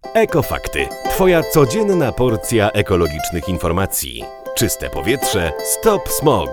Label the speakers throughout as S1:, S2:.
S1: Ekofakty. Twoja codzienna porcja ekologicznych informacji. Czyste powietrze, stop smog.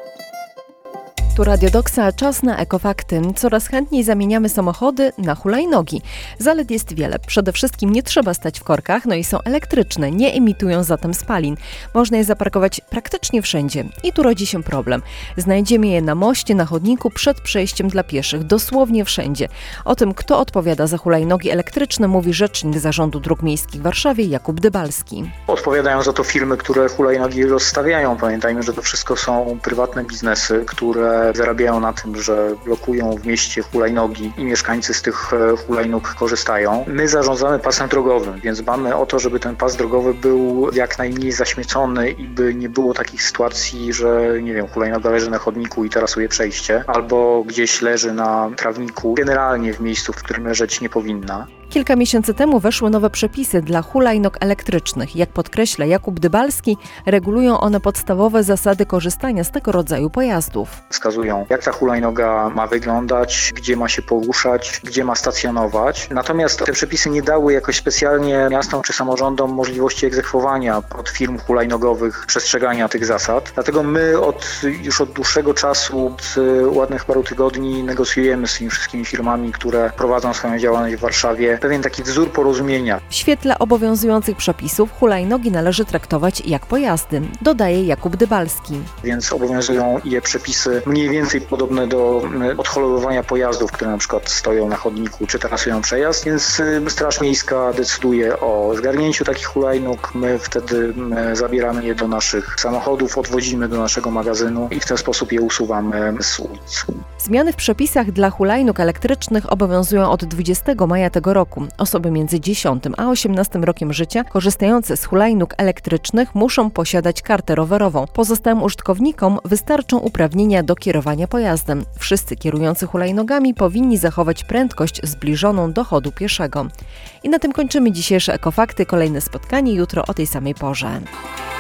S2: Tu Radio Doksa, czas na ekofakty. Coraz chętniej zamieniamy samochody na hulajnogi. Zalet jest wiele. Przede wszystkim nie trzeba stać w korkach, i są elektryczne, nie emitują zatem spalin. Można je zaparkować praktycznie wszędzie. I tu rodzi się problem. Znajdziemy je na moście, na chodniku, przed przejściem dla pieszych, dosłownie wszędzie. O tym, kto odpowiada za hulajnogi elektryczne, mówi rzecznik Zarządu Dróg Miejskich w Warszawie Jakub Dybalski.
S3: Odpowiadają za to firmy, które hulajnogi rozstawiają. Pamiętajmy, że to wszystko są prywatne biznesy, które zarabiają na tym, że blokują w mieście hulajnogi i mieszkańcy z tych hulajnóg korzystają. My zarządzamy pasem drogowym, więc dbamy o to, żeby ten pas drogowy był jak najmniej zaśmiecony i by nie było takich sytuacji, że hulajnoga leży na chodniku i tarasuje przejście, albo gdzieś leży na trawniku, generalnie w miejscu, w którym leżeć nie powinna.
S2: Kilka miesięcy temu weszły nowe przepisy dla hulajnóg elektrycznych. Jak podkreśla Jakub Dybalski, regulują one podstawowe zasady korzystania z tego rodzaju pojazdów.
S3: Wskazują, jak ta hulajnoga ma wyglądać, gdzie ma się poruszać, gdzie ma stacjonować. Natomiast te przepisy nie dały jakoś specjalnie miastom czy samorządom możliwości egzekwowania od firm hulajnogowych przestrzegania tych zasad. Dlatego my już od dłuższego czasu, od ładnych paru tygodni negocjujemy z tymi wszystkimi firmami, które prowadzą swoją działalność w Warszawie, pewien taki wzór porozumienia.
S2: W świetle obowiązujących przepisów hulajnogi należy traktować jak pojazdy, dodaje Jakub Dybalski.
S3: Więc obowiązują je przepisy mniej więcej podobne do odholowywania pojazdów, które na przykład stoją na chodniku czy tarasują przejazd, więc Straż Miejska decyduje o zgarnięciu takich hulajnóg. My wtedy zabieramy je do naszych samochodów, odwozimy do naszego magazynu i w ten sposób je usuwamy z ulic.
S2: Zmiany w przepisach dla hulajnóg elektrycznych obowiązują od 20 maja tego roku. Osoby między 10 a 18 rokiem życia korzystające z hulajnóg elektrycznych muszą posiadać kartę rowerową. Pozostałym użytkownikom wystarczą uprawnienia do kierowania pojazdem. Wszyscy kierujący hulajnogami powinni zachować prędkość zbliżoną do chodu pieszego. I na tym kończymy dzisiejsze Ekofakty. Kolejne spotkanie jutro o tej samej porze.